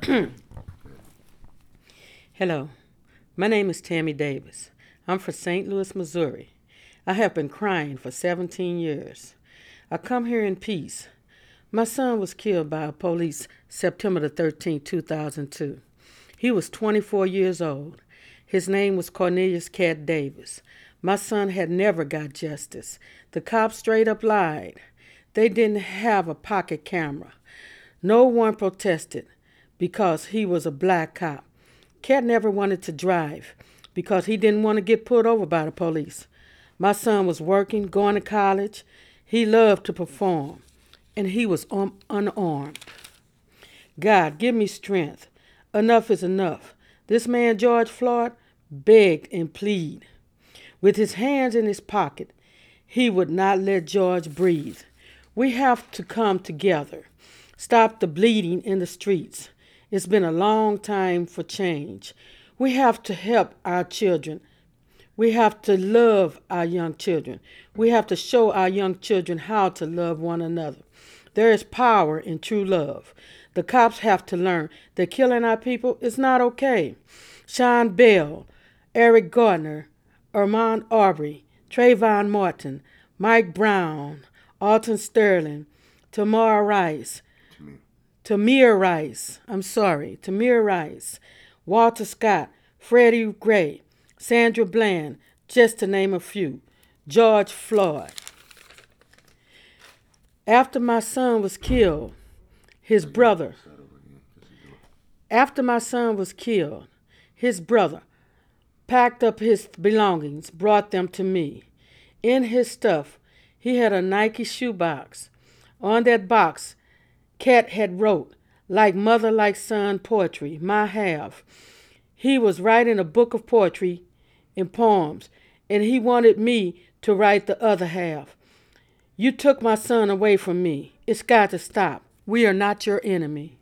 Hello, my name is Tammy Davis. I'm from St. Louis, Missouri. I have been crying for 17 years. I come here in peace. My son was killed by police September the 13th, 2002. He was 24 years old. His name was Cornelius Cat Davis. My son had never got justice. The cops straight up lied. They didn't have a pocket camera. No one protested because he was a black cop. Cat never wanted to drive because he didn't want to get pulled over by the police. My son was working, going to college. He loved to perform, and he was unarmed. God, give me strength. Enough is enough. This man, George Floyd, begged and pleaded. With his hands in his pocket, he would not let George breathe. We have to come together. Stop the bleeding in the streets. It's been a long time for change. We have to help our children. We have to love our young children. We have to show our young children how to love one another. There is power in true love. The cops have to learn that killing our people is not okay. Sean Bell, Eric Gardner, Armand Arbery, Trayvon Martin, Mike Brown, Alton Sterling, Tamir Rice, Tamir Rice, Walter Scott, Freddie Gray, Sandra Bland, just to name a few. George Floyd. After my son was killed, his brother, after my son was killed, his brother packed up his belongings, brought them to me. In his stuff, he had a Nike shoebox. On that box, Cat had wrote, like mother, like son poetry, my half. He was writing a book of poetry and poems, and he wanted me to write the other half. You took my son away from me. It's got to stop. We are not your enemy.